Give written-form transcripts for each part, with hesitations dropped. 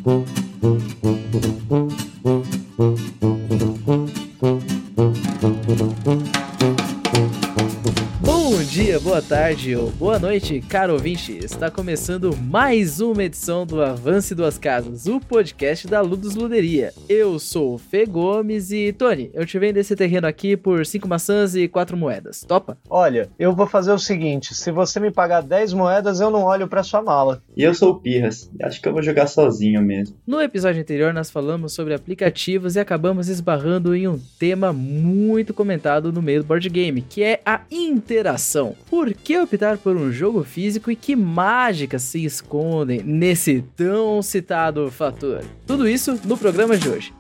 Bom dia, boa tarde ou boa noite, caro ouvinte. Está começando mais uma edição do Avance Duas Casas, o podcast da Ludus Luderia. Eu sou o Fê Gomes e, Tony, eu te vendo esse terreno aqui por 5 maçãs e 4 moedas. Topa? Olha, eu vou fazer o seguinte, se você me pagar 10 moedas, eu não olho pra sua mala. E eu sou o Pirras, acho que eu vou jogar sozinho mesmo. No episódio anterior, nós falamos sobre aplicativos e acabamos esbarrando em um tema muito comentado no meio do board game, que é a interação. Por que optar por um jogo físico e que mágicas se escondem nesse tão citado fator? Tudo isso no programa de hoje.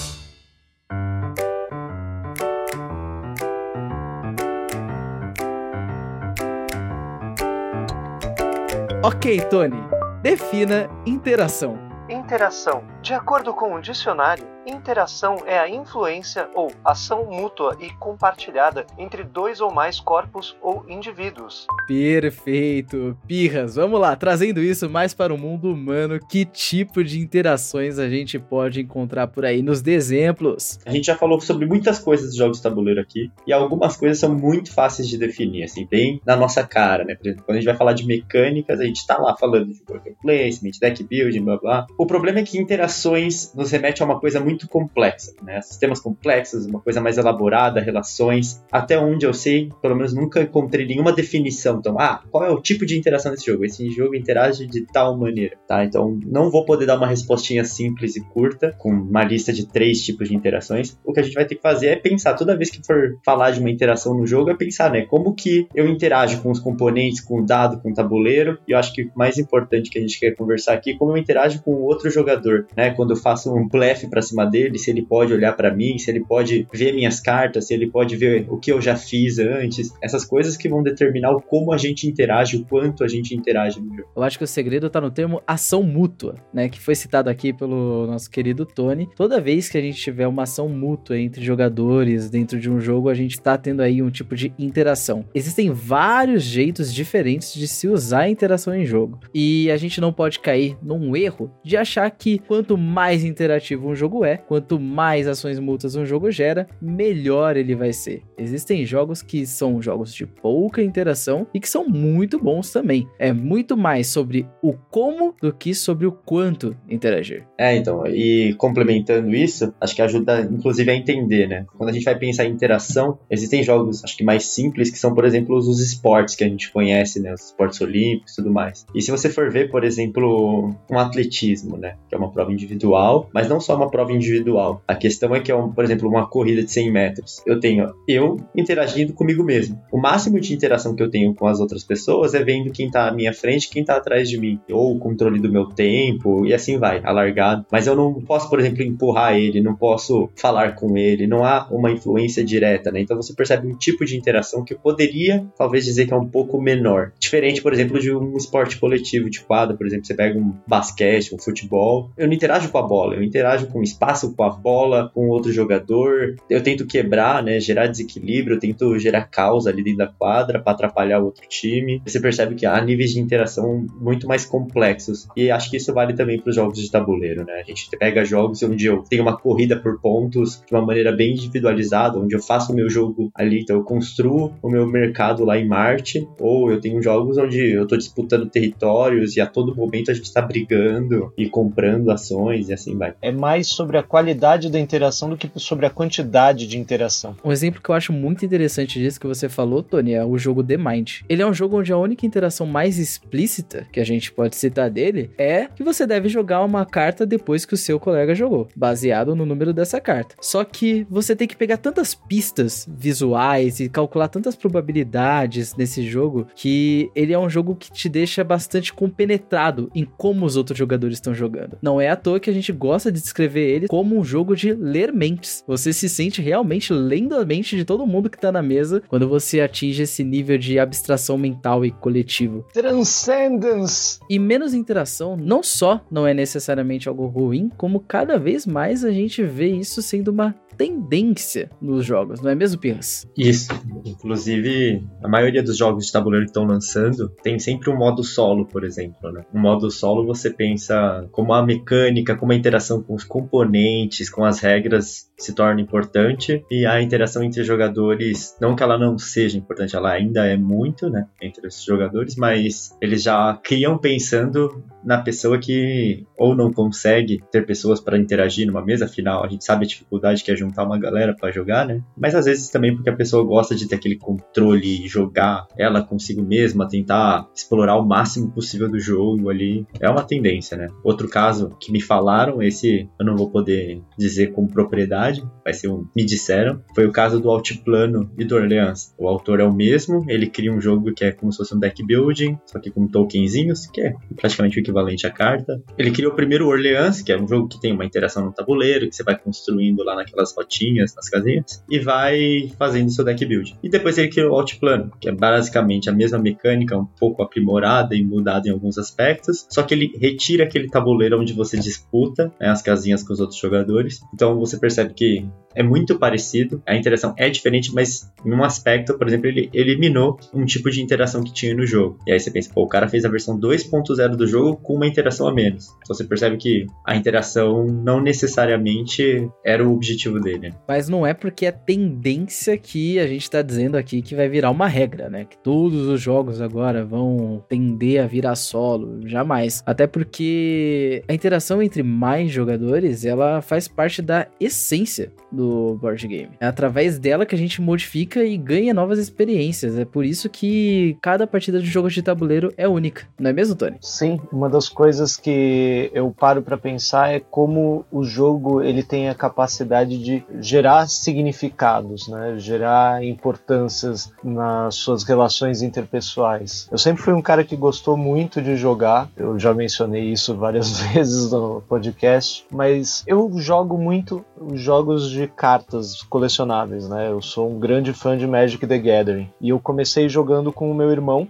Ok, Tony, defina interação. Interação. De acordo com o dicionário, interação é a influência ou ação mútua e compartilhada entre dois ou mais corpos ou indivíduos. Perfeito. Pirras, vamos lá, trazendo isso mais para o mundo humano, que tipo de interações a gente pode encontrar por aí? Nos dê exemplos. A gente já falou sobre muitas coisas de jogos de tabuleiro aqui, e algumas coisas são muito fáceis de definir, assim, bem na nossa cara, né? Por exemplo, quando a gente vai falar de mecânicas, a gente tá lá falando de worker placement, deck building, blá blá. O problema é que interações nos remete a uma coisa muito complexa, né? Sistemas complexos, uma coisa mais elaborada, relações. Até onde eu sei, pelo menos nunca encontrei nenhuma definição. Então, qual é o tipo de interação desse jogo? Esse jogo interage de tal maneira, tá? Então, não vou poder dar uma respostinha simples e curta, com uma lista de 3 tipos de interações. O que a gente vai ter que fazer é pensar, toda vez que for falar de uma interação no jogo, é pensar, né? Como que eu interajo com os componentes, com o dado, com o tabuleiro. E eu acho que o mais importante que a gente quer conversar aqui é como eu interajo com o outro jogador, né? Quando eu faço um blefe pra cima dele, se ele pode olhar pra mim, se ele pode ver minhas cartas, se ele pode ver o que eu já fiz antes. Essas coisas que vão determinar o como a gente interage, o quanto a gente interage no jogo. Eu acho que o segredo tá no termo ação mútua, né? Que foi citado aqui pelo nosso querido Tony. Toda vez que a gente tiver uma ação mútua entre jogadores dentro de um jogo, a gente tá tendo aí um tipo de interação. Existem vários jeitos diferentes de se usar a interação em jogo. E a gente não pode cair num erro de achar que quanto mais interativo um jogo é, quanto mais ações mútuas um jogo gera, melhor ele vai ser. Existem jogos que são jogos de pouca interação e que são muito bons também. É muito mais sobre o como do que sobre o quanto interagir. Então, e complementando isso, acho que ajuda inclusive a entender, né? Quando a gente vai pensar em interação, existem jogos, acho que mais simples, que são, por exemplo, os esportes que a gente conhece, né? Os esportes olímpicos e tudo mais. E se você for ver, por exemplo, um atletismo, né? Que é uma prova individual, mas não só uma prova individual. A questão é que é, por exemplo, uma corrida de 100 metros. Eu tenho eu interagindo comigo mesmo. O máximo de interação que eu tenho com as outras pessoas é vendo quem tá à minha frente e quem tá atrás de mim. Ou o controle do meu tempo, e assim vai, alargado. Mas eu não posso, por exemplo, empurrar ele, não posso falar com ele, não há uma influência direta, né? Então você percebe um tipo de interação que eu poderia, talvez, dizer que é um pouco menor. Diferente, por exemplo, de um esporte coletivo de quadra, por exemplo, você pega um basquete, um futebol. Eu não interajo com a bola, eu interajo com o espaço, com a bola, com outro jogador. Eu tento quebrar, né, gerar desequilíbrio, eu tento gerar caos ali dentro da quadra para atrapalhar o outro time. Você percebe que há níveis de interação muito mais complexos. E acho que isso vale também para os jogos de tabuleiro, né? A gente pega jogos onde eu tenho uma corrida por pontos de uma maneira bem individualizada, onde eu faço o meu jogo ali, então eu construo o meu mercado lá em Marte, ou eu tenho jogos onde eu tô disputando territórios e a todo momento a gente tá brigando e comprando ações e assim vai. É mais sobre a qualidade da interação do que sobre a quantidade de interação. Um exemplo que eu acho muito interessante disso que você falou, Tony, é o jogo The Mind. Ele é um jogo onde a única interação mais explícita que a gente pode citar dele é que você deve jogar uma carta depois que o seu colega jogou, baseado no número dessa carta. Só que você tem que pegar tantas pistas visuais e calcular tantas probabilidades nesse jogo que ele é um jogo que te deixa bastante compenetrado em como os outros jogadores estão jogando. Não é à toa que a gente gosta de descrever ele como um jogo de ler mentes. Você se sente realmente lendo a mente de todo mundo que tá na mesa quando você atinge esse nível de abstração mental e coletivo. Transcendence! E menos interação não só não é necessariamente algo ruim, como cada vez mais a gente vê isso sendo uma tendência nos jogos, não é mesmo, Pirras? Isso. Inclusive, a maioria dos jogos de tabuleiro que estão lançando tem sempre um modo solo, por exemplo, né? No modo solo você pensa como a mecânica, como a interação com os componentes, com as regras se torna importante, e a interação entre jogadores, não que ela não seja importante, ela ainda é muito, né, entre os jogadores, mas eles já criam pensando na pessoa que ou não consegue ter pessoas para interagir numa mesa, afinal a gente sabe a dificuldade que é juntar uma galera para jogar, né? Mas às vezes também porque a pessoa gosta de ter aquele controle e jogar ela consigo mesma, tentar explorar o máximo possível do jogo ali, é uma tendência, né? Outro caso que me falaram, esse eu não vou poder dizer com propriedade, vai ser me disseram, foi o caso do Altiplano e do Orleans. O autor é o mesmo, ele cria um jogo que é como se fosse um deck building, só que com tokenzinhos, que é praticamente o equivalente à carta. Ele criou o primeiro Orleans, que é um jogo que tem uma interação no tabuleiro, que você vai construindo lá naquelas rotinhas, nas casinhas, e vai fazendo seu deck building. E depois ele criou o Altiplano, que é basicamente a mesma mecânica, um pouco aprimorada e mudada em alguns aspectos, só que ele retira aquele tabuleiro onde você disputa, né, as casinhas com os outros jogadores. Então você percebe que é muito parecido, a interação é diferente, mas em um aspecto, por exemplo, ele eliminou um tipo de interação que tinha no jogo. E aí você pensa, pô, o cara fez a versão 2.0 do jogo com uma interação a menos. Então você percebe que a interação não necessariamente era o objetivo dele. Mas não é porque é tendência que a gente tá dizendo aqui que vai virar uma regra, né? Que todos os jogos agora vão tender a virar solo, jamais. Até porque a interação entre mais jogadores, ela faz parte da essência do board game. É através dela que a gente modifica e ganha novas experiências. É por isso que cada partida de jogo de tabuleiro é única. Não é mesmo, Tony? Sim, uma das coisas que eu paro para pensar é como o jogo ele tem a capacidade de gerar significados, né? Gerar importâncias nas suas relações interpessoais. Eu sempre fui um cara que gostou muito de jogar, eu já mencionei isso várias vezes no podcast, mas eu jogo muito jogos de cartas colecionáveis, né? Eu sou um grande fã de Magic the Gathering. E eu comecei jogando com o meu irmão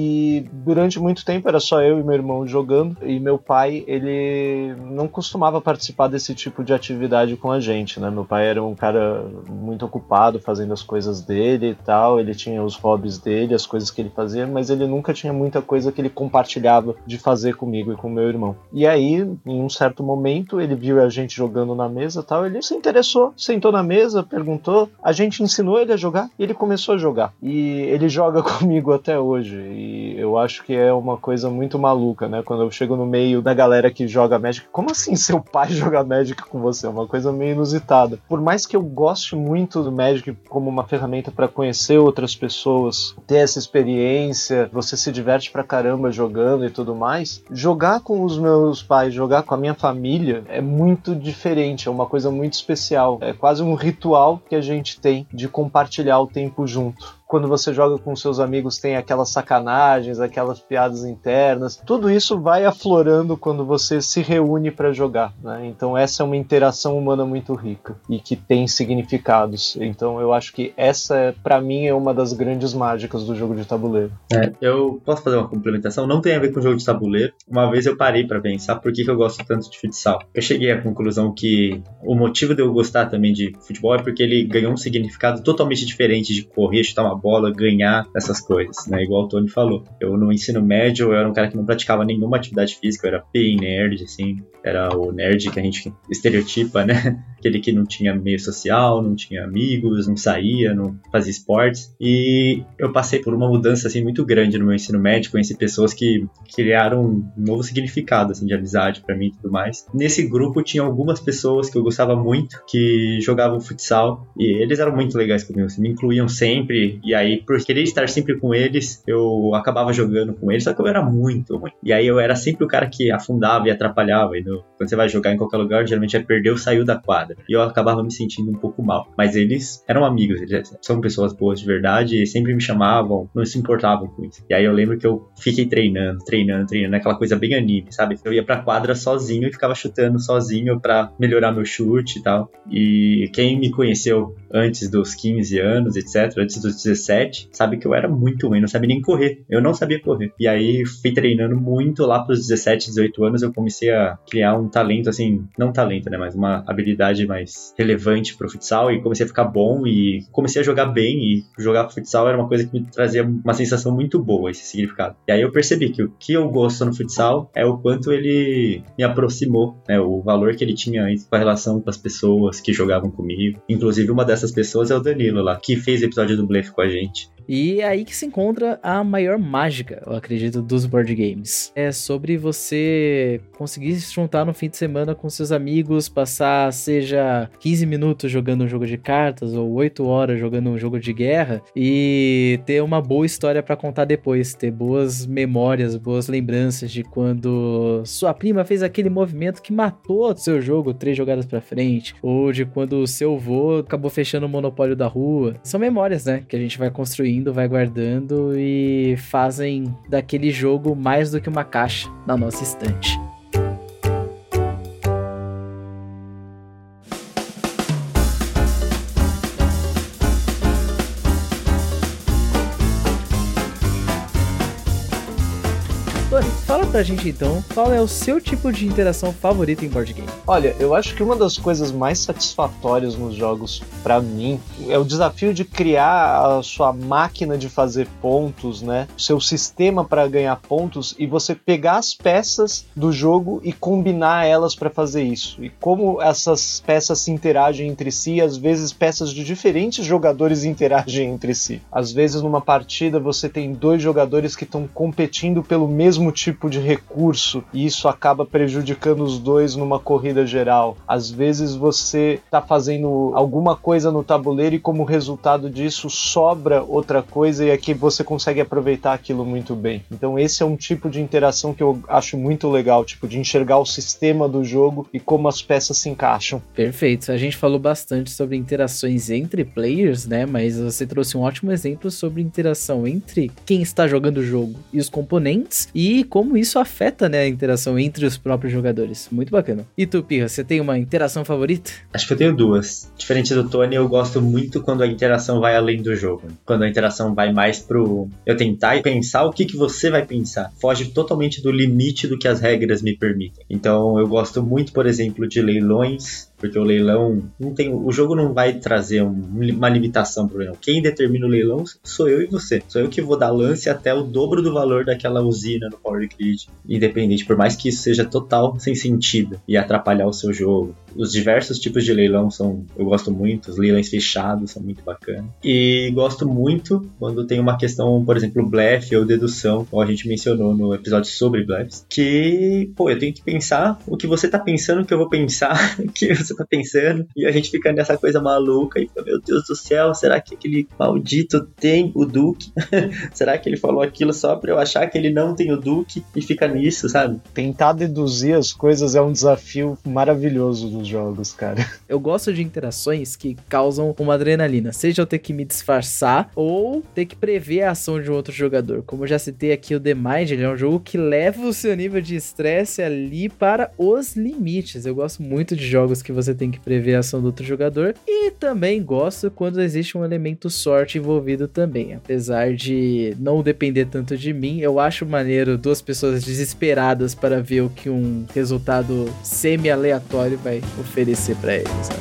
e durante muito tempo era só eu e meu irmão jogando, e meu pai, ele não costumava participar desse tipo de atividade com a gente, né? Meu pai era um cara muito ocupado fazendo as coisas dele e tal, ele tinha os hobbies dele, as coisas que ele fazia, mas ele nunca tinha muita coisa que ele compartilhava de fazer comigo e com meu irmão. E aí, em um certo momento, ele viu a gente jogando na mesa e tal, ele se interessou, sentou na mesa, perguntou, a gente ensinou ele a jogar e ele começou a jogar. E ele joga comigo até hoje. E eu acho que é uma coisa muito maluca, né? Quando eu chego no meio da galera que joga Magic, como assim seu pai joga Magic com você? É uma coisa meio inusitada. Por mais que eu goste muito do Magic como uma ferramenta para conhecer outras pessoas, ter essa experiência, você se diverte pra caramba jogando e tudo mais, jogar com os meus pais, jogar com a minha família é muito diferente, é uma coisa muito especial. É quase um ritual que a gente tem de compartilhar o tempo junto. Quando você joga com seus amigos tem aquelas sacanagens, aquelas piadas internas, tudo isso vai aflorando quando você se reúne para jogar, né? Então essa é uma interação humana muito rica e que tem significados. Então eu acho que essa, para mim, é uma das grandes mágicas do jogo de tabuleiro. Eu posso fazer uma complementação? Não tem a ver com o jogo de tabuleiro. Uma vez eu parei para pensar por que eu gosto tanto de futsal. Eu cheguei à conclusão que o motivo de eu gostar também de futebol é porque ele ganhou um significado totalmente diferente de correr, chutar uma bola, ganhar essas coisas, né? Igual o Tony falou. Eu no ensino médio, eu era um cara que não praticava nenhuma atividade física, eu era bem nerd, assim, era o nerd que a gente estereotipa, né? Aquele que não tinha meio social, não tinha amigos, não saía, não fazia esportes. E eu passei por uma mudança, assim, muito grande no meu ensino médio, conheci pessoas que criaram um novo significado, assim, de amizade pra mim e tudo mais. Nesse grupo tinha algumas pessoas que eu gostava muito, que jogavam futsal, e eles eram muito legais comigo, assim, me incluíam sempre, e aí, por querer estar sempre com eles, eu acabava jogando com eles, só que eu era muito ruim. E aí eu era sempre o cara que afundava e atrapalhava, e quando você vai jogar em qualquer lugar, geralmente é perdeu, saiu da quadra. E eu acabava me sentindo um pouco mal. Mas eles eram amigos, eles são pessoas boas de verdade, e sempre me chamavam, não se importavam com isso. E aí eu lembro que eu fiquei treinando, aquela coisa bem anime, sabe? Eu ia pra quadra sozinho e ficava chutando sozinho pra melhorar meu chute e tal. E quem me conheceu antes dos 15 anos, etc., antes dos 17, sabe que eu era muito ruim, não sabia nem correr. Eu não sabia correr. E aí fui treinando muito lá pros 17, 18 anos, eu comecei a criar um talento, assim, não talento, né, mas uma habilidade mais relevante pro futsal e comecei a ficar bom e comecei a jogar bem e jogar futsal era uma coisa que me trazia uma sensação muito boa, esse significado. E aí eu percebi que o que eu gosto no futsal é o quanto ele me aproximou, né, o valor que ele tinha com a relação com as pessoas que jogavam comigo. Inclusive uma dessas pessoas é o Danilo lá, que fez o episódio do Blefe com a gente. E é aí que se encontra a maior mágica, eu acredito, dos board games. É sobre você conseguir se juntar no fim de semana com seus amigos, passar, seja 15 minutos jogando um jogo de cartas ou 8 horas jogando um jogo de guerra e ter uma boa história pra contar depois, ter boas memórias, boas lembranças de quando sua prima fez aquele movimento que matou o seu jogo 3 jogadas pra frente, ou de quando o seu avô acabou fechando o monopólio da rua. São memórias, né, que a gente vai construindo, vai guardando e fazem daquele jogo mais do que uma caixa na nossa estante. Fala pra gente então, qual é o seu tipo de interação favorita em board game? Olha, eu acho que uma das coisas mais satisfatórias nos jogos, pra mim, é o desafio de criar a sua máquina de fazer pontos, né? O seu sistema para ganhar pontos e você pegar as peças do jogo e combinar elas para fazer isso. E como essas peças se interagem entre si, e às vezes peças de diferentes jogadores interagem entre si. Às vezes numa partida você tem 2 jogadores que estão competindo pelo mesmo tipo de recurso e isso acaba prejudicando os 2 numa corrida geral. Às vezes você está fazendo alguma coisa no tabuleiro e como resultado disso sobra outra coisa e aqui você consegue aproveitar aquilo muito bem. Então esse é um tipo de interação que eu acho muito legal, tipo de enxergar o sistema do jogo e como as peças se encaixam. Perfeito, a gente falou bastante sobre interações entre players, né, mas você trouxe um ótimo exemplo sobre interação entre quem está jogando o jogo e os componentes e como isso afeta, né, a interação entre os próprios jogadores. Muito bacana. E tu, Pirra, você tem uma interação favorita? Acho que eu tenho 2. Diferente do Tony, eu gosto muito quando a interação vai além do jogo. Quando a interação vai mais pro eu tentar e pensar o que você vai pensar. Foge totalmente do limite do que as regras me permitem. Então eu gosto muito, por exemplo, de leilões, porque o leilão não tem, o jogo não vai trazer uma limitação pro leilão. Quem determina o leilão sou eu e você. Sou eu que vou dar lance até o dobro do valor daquela usina no Power Grid, independente, por mais que isso seja total sem sentido e atrapalhar o seu jogo. Os diversos tipos de leilão eu gosto muito, os leilões fechados são muito bacanas. E gosto muito quando tem uma questão, por exemplo, blefe ou dedução, como a gente mencionou no episódio sobre blefs, que, eu tenho que pensar o que você tá pensando que eu vou pensar, que você tá pensando, e a gente fica nessa coisa maluca, e meu Deus do céu, será que aquele maldito tem o Duque? Será que ele falou aquilo só pra eu achar que ele não tem o Duque? E fica nisso, sabe? Tentar deduzir as coisas é um desafio maravilhoso dos jogos, cara. Eu gosto de interações que causam uma adrenalina, seja eu ter que me disfarçar ou ter que prever a ação de um outro jogador. Como eu já citei aqui, o The Mind, ele é um jogo que leva o seu nível de estresse ali para os limites. Eu gosto muito de jogos que você tem que prever a ação do outro jogador e também gosto quando existe um elemento sorte envolvido também. Apesar de não depender tanto de mim, eu acho maneiro 2 pessoas desesperadas para ver o que um resultado semi-aleatório vai oferecer para eles, né?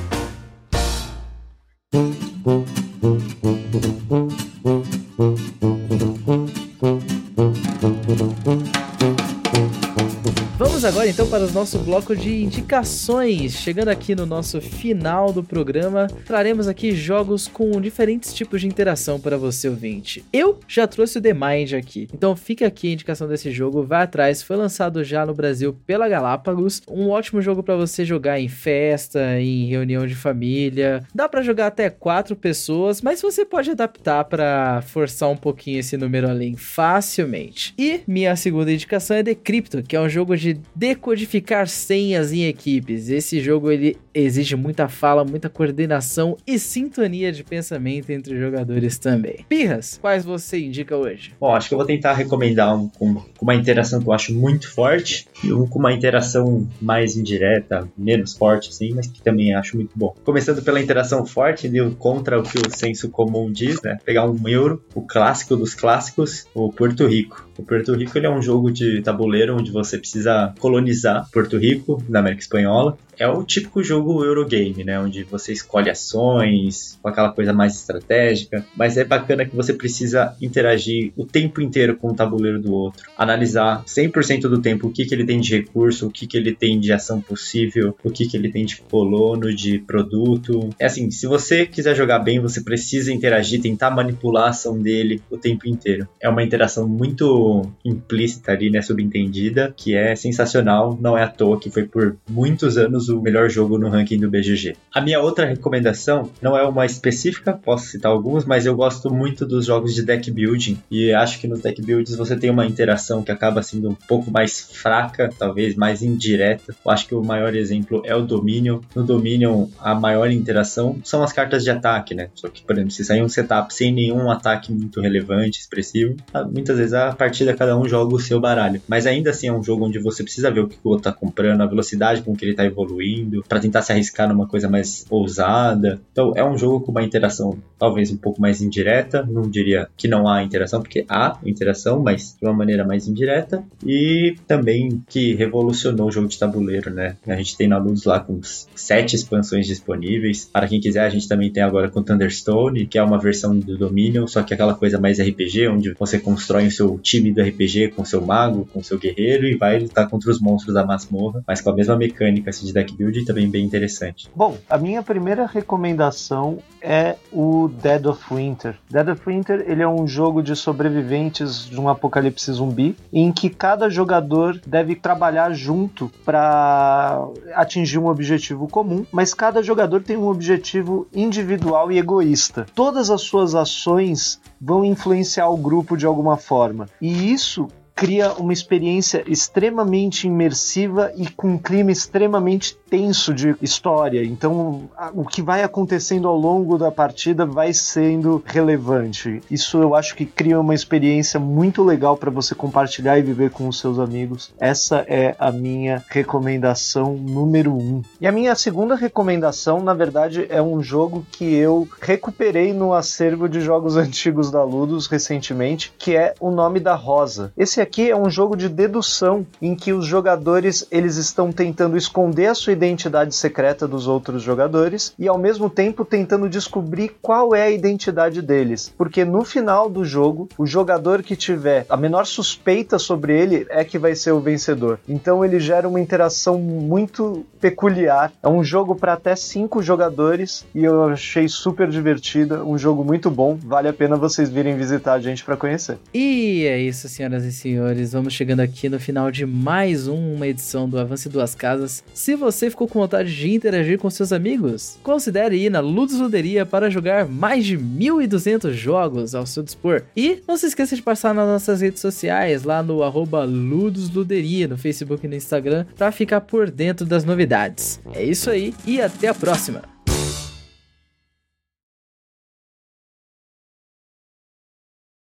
Vamos agora então para o nosso bloco de indicações. Chegando aqui no nosso final do programa, traremos aqui jogos com diferentes tipos de interação para você ouvinte. Eu já trouxe o The Mind aqui, então fica aqui a indicação desse jogo, vai atrás, foi lançado já no Brasil pela Galápagos, um ótimo jogo para você jogar em festa, em reunião de família, dá para jogar até 4 pessoas, mas você pode adaptar para forçar um pouquinho esse número além facilmente. E minha segunda indicação é Decrypto, que é um jogo de decodificar senhas em equipes. Esse jogo ele exige muita fala, muita coordenação e sintonia de pensamento entre jogadores também. Pirras, quais você indica hoje? Bom, acho que eu vou tentar recomendar um com uma interação que eu acho muito forte e um com uma interação mais indireta, menos forte, assim, mas que também acho muito bom. Começando pela interação forte, contra o que o senso comum diz, né? Pegar um euro, o clássico dos clássicos, o Porto Rico. O Porto Rico ele é um jogo de tabuleiro onde você precisa colonizar Porto Rico, na América Espanhola. É o típico jogo Eurogame, né? Onde você escolhe ações, com aquela coisa mais estratégica. Mas é bacana que você precisa interagir o tempo inteiro com o tabuleiro do outro. Analisar 100% do tempo o que ele tem de recurso, o que ele tem de ação possível, o que ele tem de colono, de produto. É assim, se você quiser jogar bem, você precisa interagir, tentar manipular a ação dele o tempo inteiro. É uma interação muito implícita ali, né? Subentendida, que é sensacional. Não é à toa que foi por muitos anos o melhor jogo no ranking do BGG. A minha outra recomendação não é uma específica, posso citar alguns, mas eu gosto muito dos jogos de deck building e acho que nos deck buildings você tem uma interação que acaba sendo um pouco mais fraca, talvez mais indireta. Eu acho que o maior exemplo é o Dominion. No Dominion, a maior interação são as cartas de ataque, né? Só que, por exemplo, se sair um setup sem nenhum ataque muito relevante, expressivo, muitas vezes a partida cada um joga o seu baralho. Mas ainda assim é um jogo onde você precisa ver o que o outro tá comprando, a velocidade com que ele tá evoluindo, para tentar se arriscar numa coisa mais ousada. Então é um jogo com uma interação talvez um pouco mais indireta, não diria que não há interação, porque há interação, mas de uma maneira mais indireta, e também que revolucionou o jogo de tabuleiro, né? A gente tem na Ludus lá com 7 expansões disponíveis. Para quem quiser, a gente também tem agora com Thunderstone, que é uma versão do Dominion, só que aquela coisa mais RPG, onde você constrói o seu time do RPG com seu mago, com seu guerreiro e vai lutar contra os monstros da masmorra, mas com a mesma mecânica assim, de deck building, também bem interessante. Bom, a minha primeira recomendação é o Dead of Winter. Dead of Winter, ele é um jogo de sobreviventes de um apocalipse zumbi, em que cada jogador deve trabalhar junto para atingir um objetivo comum, mas cada jogador tem um objetivo individual e egoísta. Todas as suas ações vão influenciar o grupo de alguma forma, e isso cria uma experiência extremamente imersiva e com um clima extremamente tenso de história. Então, o que vai acontecendo ao longo da partida vai sendo relevante. Isso eu acho que cria uma experiência muito legal para você compartilhar e viver com os seus amigos. Essa é a minha recomendação número 1. E a minha segunda recomendação, na verdade, é um jogo que eu recuperei no acervo de jogos antigos da Ludus recentemente, que é O Nome da Rosa. Esse aqui é um jogo de dedução em que os jogadores eles estão tentando esconder a sua identidade secreta dos outros jogadores e ao mesmo tempo tentando descobrir qual é a identidade deles, porque no final do jogo o jogador que tiver a menor suspeita sobre ele é que vai ser o vencedor. Então ele gera uma interação muito peculiar. É um jogo para até 5 jogadores e eu achei super divertida, um jogo muito bom, vale a pena vocês virem visitar a gente para conhecer. E é isso, senhoras e senhores, vamos chegando aqui no final de mais uma edição do Avance Duas Casas. Se você ficou com vontade de interagir com seus amigos, considere ir na Ludus Luderia para jogar mais de 1.200 jogos ao seu dispor. E não se esqueça de passar nas nossas redes sociais, lá no @LudusLuderia, no Facebook e no Instagram, para ficar por dentro das novidades. É isso aí e até a próxima!